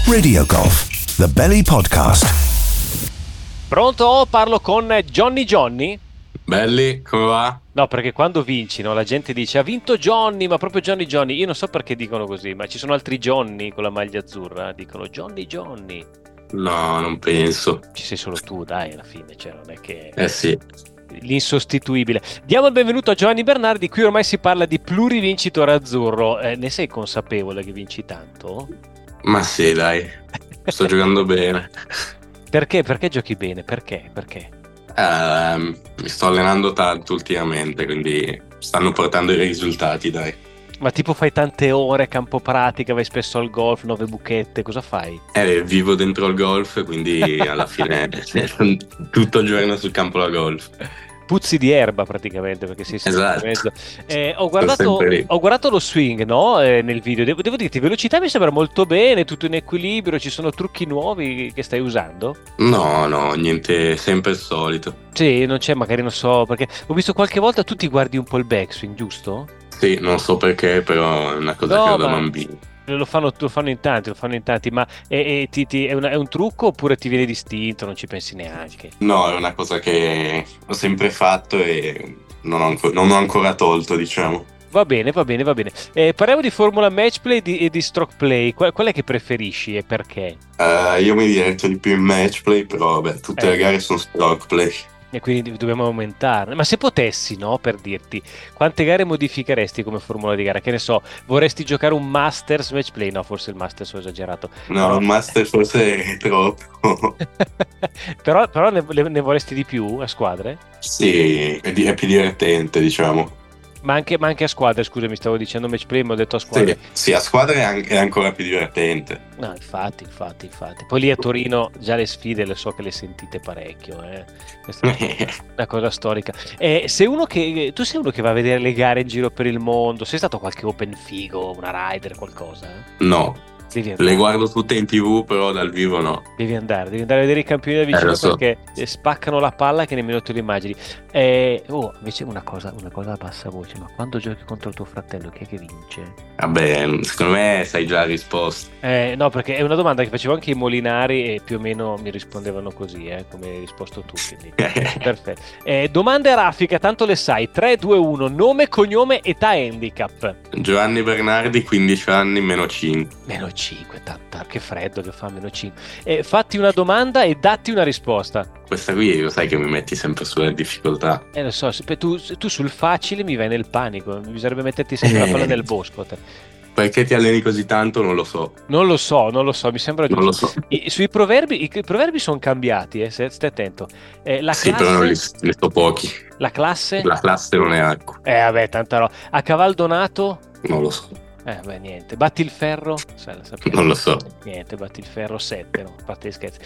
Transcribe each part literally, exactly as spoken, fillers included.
Radio Golf, The Belly Podcast. Pronto? Parlo con Johnny Johnny? Belli, come va? No, perché quando vinci, no, la gente dice ha vinto Johnny, ma proprio Johnny Johnny. Io non so perché dicono così, ma ci sono altri Johnny con la maglia azzurra, dicono Johnny Johnny. No, non penso. Ci sei solo tu, dai, alla fine, cioè non è che... Eh sì. L'insostituibile. Diamo il benvenuto a Giovanni Bernardi. Qui ormai si parla di plurivincitore azzurro. Eh, ne sei consapevole che vinci tanto? Ma sì, dai, sto giocando bene. Perché? Perché giochi bene? Perché? Perché? Eh, mi sto allenando tanto ultimamente, quindi stanno portando i risultati, dai. Ma tipo fai tante ore, campo pratica, vai spesso al golf, nove buchette, cosa fai? Eh, vivo dentro il golf, quindi alla fine tutto il giorno sul campo da golf. Puzzi di erba praticamente, perché sei sempre Esatto. in mezzo. Eh, ho, guardato, sempre lì. ho guardato lo swing, no? Eh, nel video. Devo, devo dirti, velocità mi sembra molto bene, tutto in equilibrio, ci sono trucchi nuovi che stai usando? No, no, niente, sempre il solito. Sì, non c'è, magari non so, perché ho visto qualche volta tu ti guardi un po' il backswing, giusto? Sì, non so perché, però è una cosa No, che ho da ma- bambino. Lo fanno, lo fanno in tanti, lo fanno in tanti, ma è, è- ti- ti- è una- è un trucco oppure ti viene distinto, non ci pensi neanche? No, è una cosa che ho sempre fatto e non ho, anco- non ho ancora tolto, diciamo. Va bene, va bene, va bene. Eh, parliamo di Formula Match Play di- e di Stroke Play. Qual, qual è che preferisci e perché? Eh, io mi diverto di più in match play, però vabbè, tutte Eh. le gare sono stroke play. E quindi dobbiamo aumentarne. Ma se potessi, no, per dirti, quante gare modificheresti come formula di gara? Che ne so, vorresti giocare un Masters Match Play? No, forse il Masters ho esagerato. No, Però- il master forse è troppo. però però ne, ne vorresti di più a squadre? Sì, è, di- è più divertente, diciamo. Ma anche, ma anche a squadre, scusa, mi stavo dicendo match play, ma ho detto a squadre. Sì, sì, a squadra è, an- è ancora più divertente. No, infatti, infatti, infatti. Poi lì a Torino già le sfide le so che le sentite parecchio, eh. Questa è una cosa storica. Eh, se uno che, tu sei uno che va a vedere le gare in giro per il mondo, sei stato a qualche Open figo, una Rider, qualcosa? No, Devi andare, le guardo tutte in tv, però dal vivo no. devi andare, devi andare a vedere i campioni da vicino lo so. perché eh, spaccano la palla che nemmeno te lo immagini. Eh, oh, invece una cosa, una cosa a bassa voce, ma quando giochi contro il tuo fratello, chi è che vince? Vabbè, secondo me sai già la risposta. Eh, no, perché è una domanda che facevo anche ai Molinari e più o meno mi rispondevano così, eh, come hai risposto tu. Quindi. Perfetto. Eh, domanda raffica, tanto le sai. tre, due, uno, nome, cognome, età, handicap. Giovanni Bernardi, quindici anni, meno cinque. Meno cinque, tanta, che freddo che fa meno cinque. Eh, fatti una domanda e datti una risposta. Questa qui lo sai che mi metti sempre sulle difficoltà. Eh, lo so, se- tu, tu sul facile mi vai nel panico, bisognerebbe metterti sempre la palla nel bosco. Te. Perché ti alleni così tanto non lo so. Non lo so, non lo so, mi sembra giusto. Non lo so. I- sui proverbi, i, i proverbi sono cambiati, eh, se- stai attento. Eh, la Sì, classe, però non li, ne so pochi. la classe? La classe non è acqua. Eh, vabbè, tanta roba. A caval donato? Non lo so. Eh, beh, niente. Batti il ferro? Sai, la sappiamo. Non lo so. Niente, batti il ferro sette, no? A parte gli scherzi.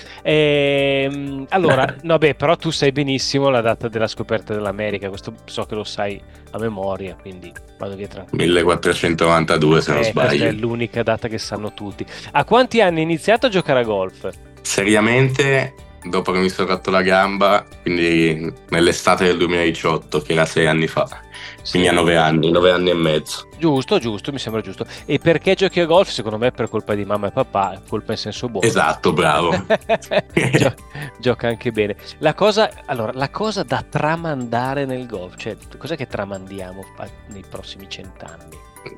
Ehm, allora, no, beh, però tu sai benissimo la data della scoperta dell'America, questo so che lo sai a memoria, quindi vado via tranquillo. millequattrocentonovantadue se non Eh, questa è sbaglio. l'unica data che sanno tutti. A quanti anni hai iniziato a giocare a golf? Seriamente, dopo che mi sono rotto la gamba, quindi nell'estate del duemiladiciotto, che era sei anni fa. Quindi a nove anni, nove anni e mezzo. Giusto, giusto, mi sembra giusto. E perché giochi a golf? Secondo me per colpa di mamma e papà, colpa in senso buono. Esatto, bravo. Gio- gioca anche bene. La cosa, allora, la cosa da tramandare nel golf, cioè cos'è che tramandiamo a- nei prossimi cent'anni?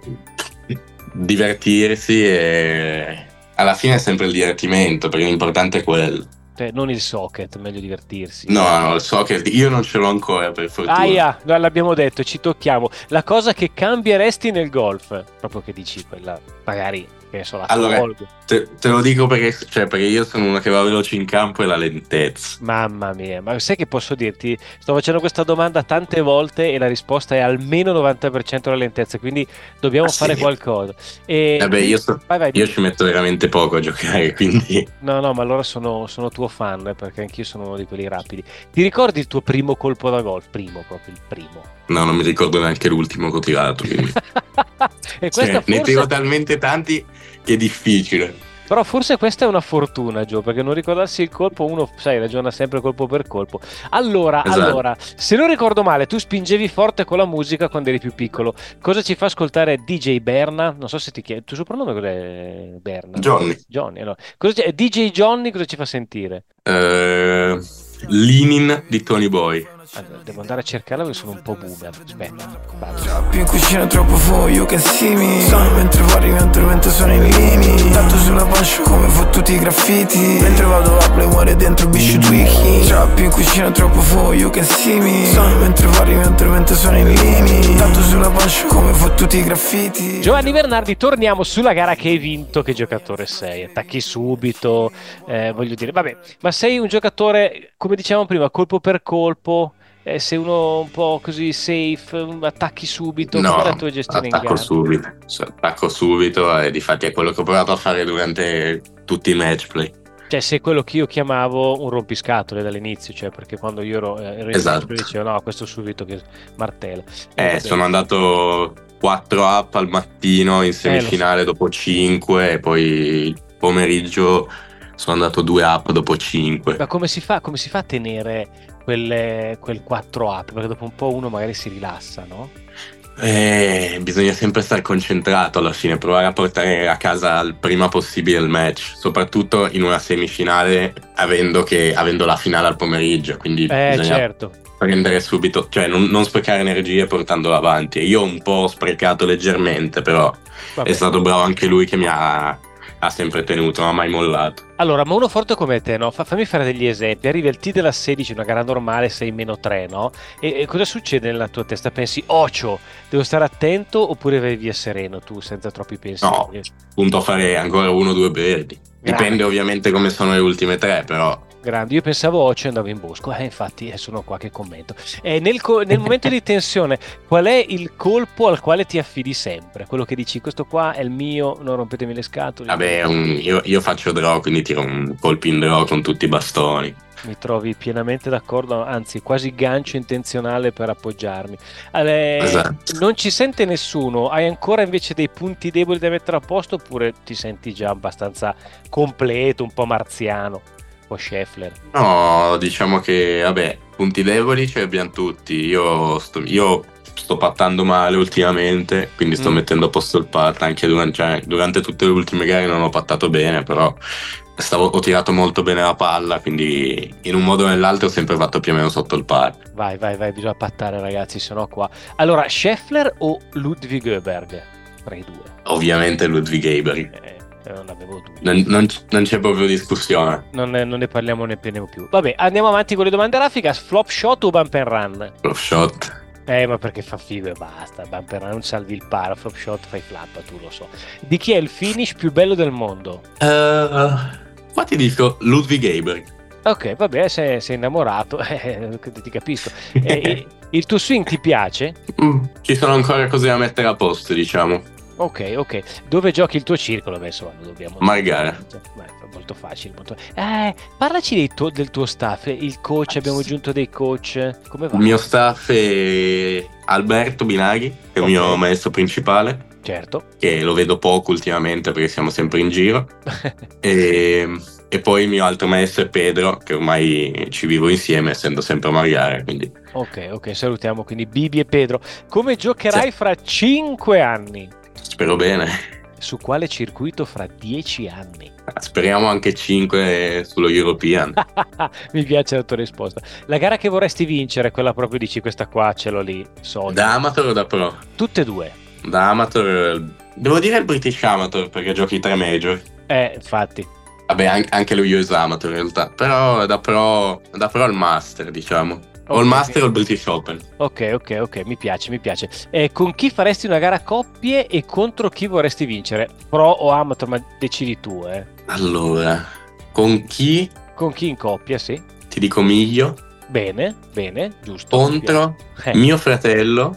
Divertirsi e alla fine è sempre il divertimento, perché l'importante è quello. Cioè, non il socket, meglio divertirsi. No, no, so che io non ce l'ho ancora, per fortuna. Aia, no, l'abbiamo detto, ci tocchiamo. La cosa che cambieresti nel golf, proprio che dici quella, magari, che ne so, la Allora, tolgo. te, te lo dico perché, cioè, perché io sono uno che va veloce in campo e la lentezza. Mamma mia, ma sai che posso dirti? Sto facendo questa domanda tante volte e la risposta è almeno novanta per cento la lentezza, quindi dobbiamo Ah, sì? fare qualcosa. E... Vabbè, io, so- Vai, vai, io ci metto veramente poco a giocare, quindi No, no, ma allora sono, sono tuo fan, eh, perché anch'io sono uno di quelli rapidi. Ti ricordi il tuo primo colpo da golf? Primo, proprio il primo. no, non mi ricordo neanche l'ultimo che ho tirato. Quindi. E questa Cioè, ne forse... tiro talmente tanti che è difficile. Però forse questa è una fortuna, Gio, perché non ricordarsi il colpo, uno, sai, ragiona sempre colpo per colpo. Allora, Esatto. allora, se non ricordo male, tu spingevi forte con la musica quando eri più piccolo. Cosa ci fa ascoltare D J Berna? Non so se ti chiedo, il tuo soprannome cos'è, Berna? Johnny. Johnny, allora. Cosa ci- D J Johnny cosa ci fa sentire? Eh, Leanin di Tony Boy. Allora, devo andare a cercarla perché sono un po' boomer. Aspetta, vado. Trappi in cucina troppo for you can see me. Sono mentre parli mentre mentre sono in lini. Tanto sulla pancia come fottuti i graffiti. Mentre vado a play muore dentro bisci tweaky. Trappi in cucina troppo for you can see me. Sono mentre parli mentre mentre sono in lini. Tanto sulla pancia come fottuti i graffiti. Giovanni Bernardi, torniamo sulla gara che hai vinto. Che giocatore sei? Attacchi subito, eh, voglio dire, vabbè, ma sei un giocatore, come dicevamo prima, colpo per colpo. Eh, sei uno un po' così safe, attacchi subito, No, com'è la tua gestione in attacco gara? subito. Cioè, attacco subito e difatti è quello che ho provato a fare durante tutti i match play. Cioè, sei quello che io chiamavo un rompiscatole dall'inizio, cioè perché quando io ero, ero in Esatto. match, dicevo no, questo subito che martella. Eh, vabbè. sono andato quattro up al mattino in semifinale dopo cinque e poi il pomeriggio sono andato due up dopo cinque. Ma come si fa, come si fa a tenere quelle, quel quattro up? Perché dopo un po' uno magari si rilassa, no? Eh, bisogna sempre stare concentrato alla fine, provare a portare a casa il prima possibile il match, soprattutto in una semifinale avendo, che, avendo la finale al pomeriggio, quindi Eh, bisogna certo. prendere subito, cioè non, non sprecare energie portandola avanti. Io ho un po' sprecato leggermente, però Vabbè. è stato bravo anche lui che mi ha, ha sempre tenuto, non ha mai mollato. Allora, ma uno forte come te, no? Fa- fammi fare degli esempi. Arriva il T della sedici, una gara normale, sei meno tre, no? E, e cosa succede nella tua testa? Pensi, ocio, devo stare attento oppure vai via sereno tu, senza troppi pensieri? No, punto a fare ancora uno o due verdi. Dipende Grande. ovviamente come sono le ultime tre, però Grande, io pensavo ocio e andavo in bosco, eh, infatti eh, sono qua che commento. E nel, co- nel momento di tensione, qual è il colpo al quale ti affidi sempre? Quello che dici, questo qua è il mio, non rompetemi le scatole. vabbè, un- io, io faccio draw, quindi tiro un colpo in draw con tutti i bastoni. Mi trovi pienamente d'accordo, anzi quasi gancio intenzionale per appoggiarmi. Allora, Esatto. non ci sente nessuno? Hai ancora invece dei punti deboli da mettere a posto oppure ti senti già abbastanza completo, un po' marziano, un po' Scheffler? No, diciamo che, vabbè, punti deboli ce li abbiamo tutti. Io sto, io sto pattando male ultimamente, quindi sto Mm. mettendo a posto il pat. Anche durante, cioè, durante tutte le ultime gare non ho pattato bene, però stavo, ho tirato molto bene la palla, quindi in un modo o nell'altro ho sempre fatto più o meno sotto il pat. Vai, vai, vai, bisogna pattare ragazzi, sennò qua. Allora, Scheffler o Ludwig Goeberg? Tra i due. Ovviamente Ludwig Ebery. Eh, non avevo dubbi. Non, non- non c'è proprio discussione. Non ne, non ne parliamo nemmeno più. Vabbè, andiamo avanti con le domande raffica. Flop shot o bump and run? Flop shot. Eh, ma perché fa figo e basta. Bump and run, non salvi il para. Flop shot, fai flap, tu lo so. Di chi è il finish più bello del mondo? Uh, qua ti dico Ludwig Ebery. Ok, vabbè, sei, sei innamorato, eh, ti capisco. Eh, il tuo swing ti piace? Mm, ci sono ancora cose da mettere a posto, diciamo. Ok, ok. Dove giochi il tuo circolo? Beh, insomma, lo dobbiamo... Margara. Beh, molto facile. Molto... Eh, parlaci dei tuo- del tuo staff, il coach, abbiamo aggiunto dei coach. Come va? Il mio staff è Alberto Binaghi, che è il Ok. mio maestro principale, Certo. che lo vedo poco ultimamente perché siamo sempre in giro. E, e poi il mio altro maestro è Pedro, che ormai ci vivo insieme, essendo sempre a Margara, quindi Ok, ok, salutiamo quindi Bibi e Pedro. Come giocherai Sì. fra cinque anni? spero bene. Su quale circuito fra dieci anni? Speriamo anche cinque sullo European. Mi piace la tua risposta. La gara che vorresti vincere, quella proprio dici questa qua, ce l'ho lì, so. Da amateur o da pro? Tutte e due. Da amateur, devo dire il British Amateur perché giochi tre major. Eh, infatti. Vabbè, an- anche lo U S Amateur in realtà, però da pro, da pro al Master, diciamo. O il Ok. Master o il British Open. Ok, ok, ok, mi piace, mi piace. Eh, con chi faresti una gara a coppie e contro chi vorresti vincere? Pro o amateur, ma decidi tu, eh. Allora, con chi Con chi in coppia, sì. ti dico Miglio? Bene, bene, giusto. Contro Eh. mio fratello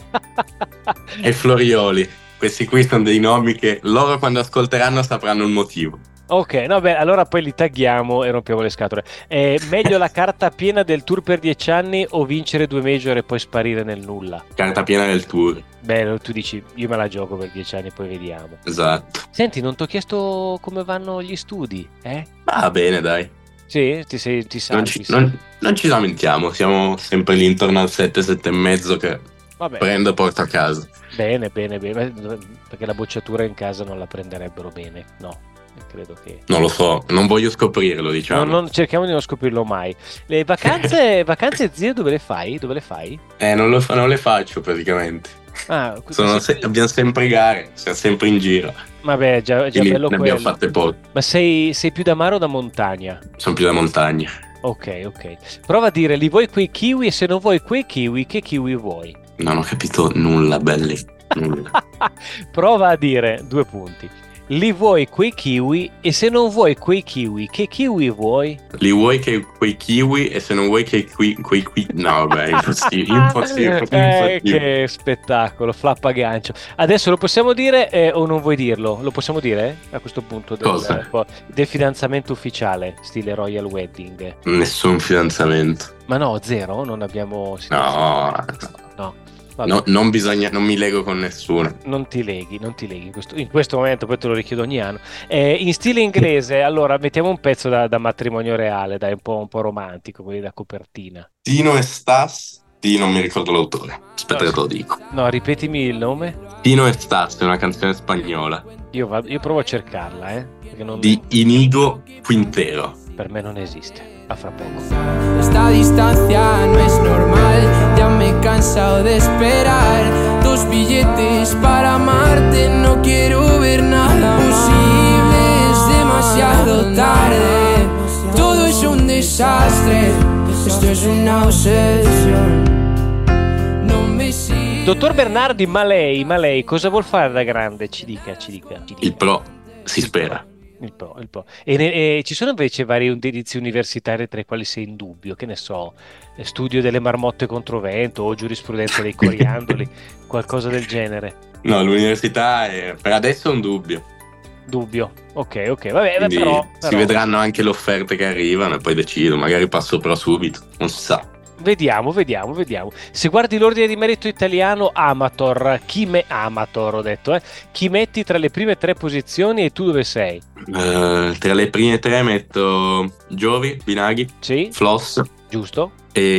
e Florioli. Questi qui sono dei nomi che loro quando ascolteranno sapranno il motivo. Ok, no, beh, allora poi li tagghiamo e rompiamo le scatole. È meglio la carta piena del tour per dieci anni o vincere due major e poi sparire nel nulla? Carta piena del tour. Beh, tu dici, io me la gioco per dieci anni, poi vediamo. Esatto. Senti, non ti ho chiesto come vanno gli studi, eh? Va bene, dai. Sì, ti sei ti Non salvi, ci, non, non ci lamentiamo, siamo sempre lì intorno al sette, sette e mezzo che Vabbè. prendo e porto a casa. Bene, bene, bene, perché la bocciatura in casa non la prenderebbero bene, no? Credo che Non lo so, non voglio scoprirlo, diciamo. non, non cerchiamo di non scoprirlo mai. Le vacanze, vacanze zio dove le fai? Dove le fai? Eh, non, lo fa- non le faccio praticamente. Ah, Sono se- abbiamo sempre gare, siamo sempre in giro. vabbè, già, già Quindi bello ne quello. abbiamo fatte poche. Ma sei, sei più da mare o da montagna? Sono più da montagna. Ok, ok. Prova a dire, li vuoi quei kiwi e se non vuoi quei kiwi, che kiwi vuoi? Non ho capito nulla, belli. Nulla. Prova a dire, due punti. Li vuoi quei kiwi e se non vuoi quei kiwi, che kiwi vuoi? Li vuoi che quei kiwi e se non vuoi che qui, quei qui... No, vabbè, impossibile, impossibile, Eh, impossibile. che spettacolo, flappa gancio. Adesso lo possiamo dire eh, o non vuoi dirlo? Lo possiamo dire eh, a questo punto del, Cosa? eh, del fidanzamento ufficiale, stile Royal Wedding. Nessun fidanzamento. Ma no, zero? Non abbiamo... No, No. Vabbè. no, non bisogna, non mi lego con nessuno. Non ti leghi, non ti leghi in questo, in questo momento, poi te lo richiedo ogni anno. Eh, in stile inglese, allora mettiamo un pezzo da, da matrimonio reale, dai, un po', un po' romantico, quelli da copertina. Tino e Stas, di non mi ricordo l'autore. Aspetta che te lo dico. No, ripetimi il nome. Tino e Stas è una canzone spagnola Io, vado, io provo a cercarla, eh, perché non, di Inigo Quintero. per me non esiste. A fra poco. Esta distancia no es normal, ya me he cansado de esperar. Dos billetes para amarte, no quiero ver nada posible, es demasiado tarde. Todo es un desastre, esto es una obsesión. Non mi si... Dottor Bernardi, ma lei, ma lei cosa vuol fare da grande? Ci dica, ci dica. Ci dica. Il pro, si spera. Il po', il po'. E, ne- e ci sono invece varie indirizzi universitari tra i quali sei in dubbio, che ne so, eh, studio delle marmotte contro vento o giurisprudenza dei coriandoli, qualcosa del genere. No, l'università è, per adesso è un dubbio. Dubbio. Ok, ok, vabbè, Quindi però, si però vedranno anche le offerte che arrivano e poi decido. Magari passo però subito, non si sa. vediamo, vediamo, vediamo. Se guardi l'ordine di merito italiano, Amator, chi me Amator ho detto, eh? Chi metti tra le prime tre posizioni e tu dove sei? Eh, tra le prime tre metto Giovi, Binaghi, Sì, Floss giusto?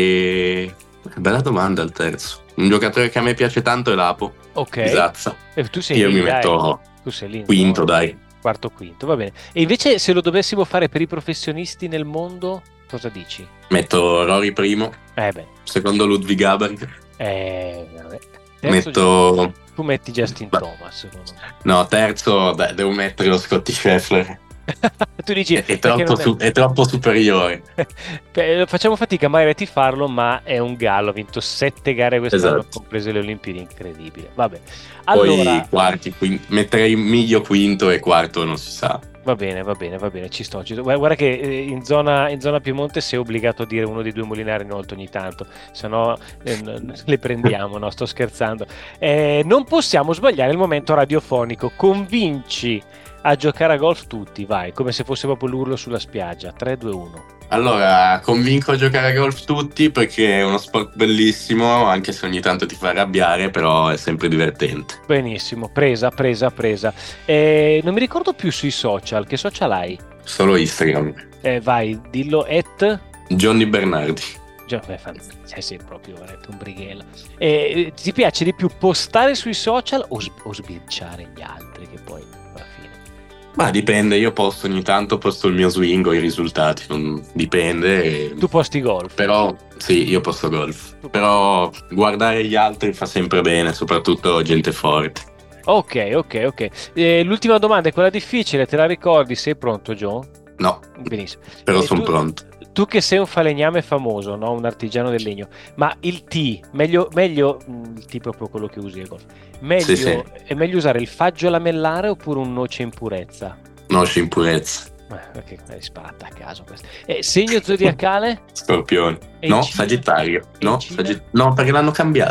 e... Bella domanda al terzo. Un giocatore che a me piace tanto è Lapo, Ok. Esatto. E tu sei Io lì, mi dai. metto Tu sei lì, quinto, no? dai. Quarto, quinto, va bene. E invece se lo dovessimo fare per i professionisti nel mondo, cosa dici? Metto Rory primo, Eh beh, secondo Ludwig Haberg. eh, vabbè. Terzo, Metto... tu metti Justin Beh. Thomas, secondo me. No, terzo, dai, devo mettere lo Scotty Scheffler. Tu dici È, è perché troppo, non è- su- è troppo superiore. Beh, facciamo fatica mai a tifarlo, ma è un gallo, ha vinto sette gare quest'anno, Esatto. comprese le Olimpiadi, incredibile. Vabbè. Poi Allora, quarti, quin- metterei Miglio quinto e quarto non si sa. va bene, va bene, va bene, ci sto. Ci sto. Guarda, guarda che eh, in zona, in zona Piemonte sei obbligato a dire uno dei due Molinari in alto ogni tanto, se no eh, n- le prendiamo, no? Sto scherzando. Eh, non possiamo sbagliare il momento radiofonico. Convinci a giocare a golf tutti, vai, come se fosse proprio l'urlo sulla spiaggia. tre, due, uno. Allora, convinco a giocare a golf tutti perché è uno sport bellissimo, anche se ogni tanto ti fa arrabbiare, però è sempre divertente. Benissimo, presa, presa, presa. Eh, non mi ricordo più sui social, che social hai? Solo Instagram. Eh, vai, dillo at... Johnny Bernardi. Già, beh, fan- sei, sei proprio veramente un brighella. Eh, ti piace di più postare sui social o, s- o sbirciare gli altri che poi alla fine? Ma dipende, io posto ogni tanto, posto il mio swing o i risultati, non- dipende. e- Tu posti golf. Però sì, io posto golf. Però guardare gli altri fa sempre bene, soprattutto gente forte. Ok, ok, ok. Eh, l'ultima domanda è quella difficile, te la ricordi? Sei pronto, Joe? No, Benissimo. però E sono tu- pronto. Tu che sei un falegname famoso, no? Un artigiano del legno, ma il tee, meglio, meglio mh, il tee è proprio quello che usi al golf, meglio, Sì, sì. è meglio usare il faggio lamellare oppure un noce in purezza? Noce in purezza. Eh, ok, è sparata a caso questa. Eh, segno zodiacale? Scorpione. E No, in Cina? Sagittario. E in No, Cina? Sagitt- no, perché l'hanno cambiato.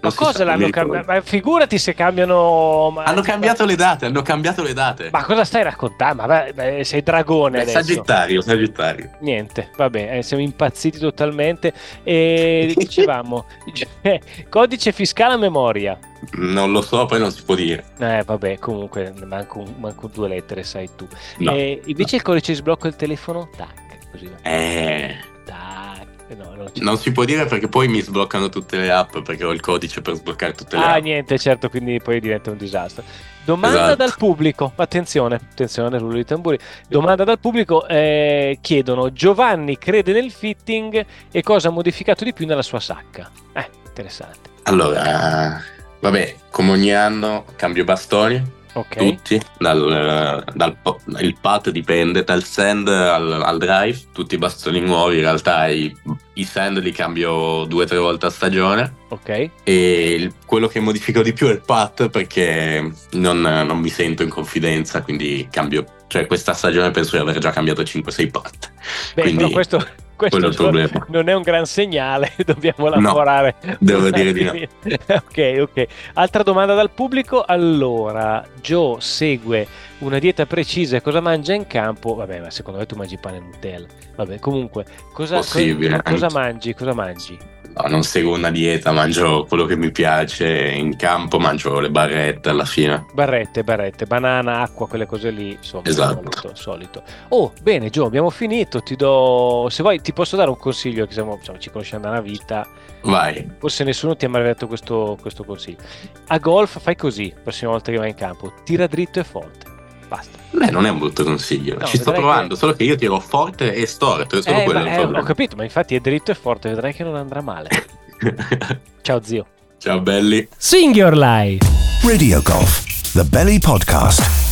Ma si cosa sa, l'hanno non mi cambiato? ricordo. Ma figurati se cambiano. ma- Hanno cambiato le date, hanno cambiato le date. Ma cosa stai raccontando? Ma vai- vai, sei dragone Beh, adesso. Sagittario, Sagittario. Niente, vabbè, eh, siamo impazziti totalmente. E dicevamo, cioè, codice fiscale a memoria. Non lo so, poi non si può dire. Eh, vabbè, comunque manco, manco due lettere, sai tu. No. E invece il codice di sblocco del telefono, tac, così va. Eh, Tac. No, non ci- non si può dire perché poi mi sbloccano tutte le app perché ho il codice per sbloccare tutte le Ah, app. niente, certo, quindi poi diventa un disastro. Domanda Esatto. dal pubblico, attenzione, attenzione, rullo di tamburi. Domanda dal pubblico, eh, chiedono: Giovanni crede nel fitting e cosa ha modificato di più nella sua sacca? Eh, interessante. Allora, vabbè, come ogni anno cambio bastoni, Ok, tutti, dal, dal po- il pad dipende, dal sand al, al drive, tutti i bastoni nuovi, in realtà i, i sand li cambio due o tre volte a stagione. ok. E il- quello che modifico di più è il pat perché non, non mi sento in confidenza, quindi cambio, cioè questa stagione penso di aver già cambiato cinque sei pat. Beh, Quindi però questo, questo quello è il problema. non è un gran segnale, dobbiamo No, lavorare. devo dire di no. Ok, ok. Altra domanda dal pubblico. Allora, Joe segue una dieta precisa e cosa mangia in campo? Vabbè, ma secondo me tu mangi pane e Nutella. Vabbè, comunque, cosa, Possibile. co- cosa mangi? Cosa mangi? No, non seguo una dieta, mangio quello che mi piace, in campo mangio le barrette alla fine. Barrette, barrette, banana, acqua, quelle cose lì, insomma, Esatto. solito, solito. Oh, bene, Joe, abbiamo finito. Ti do, se vuoi, ti posso dare un consiglio, che siamo, insomma, ci conosciamo da una vita. Vai. Forse nessuno ti ha mai detto questo, questo consiglio. A golf fai così, la prossima volta che vai in campo, tira dritto e forte. Basta. Beh, non è un brutto consiglio. No, Ci sto vedrai provando, che- solo che io tiro forte e storto, è solo Eh, quello ma- il eh, problema. ho capito, ma infatti è dritto e forte, vedrai che non andrà male. Ciao zio. Ciao belli. Sing Your Life. Radio Golf, the Belly Podcast.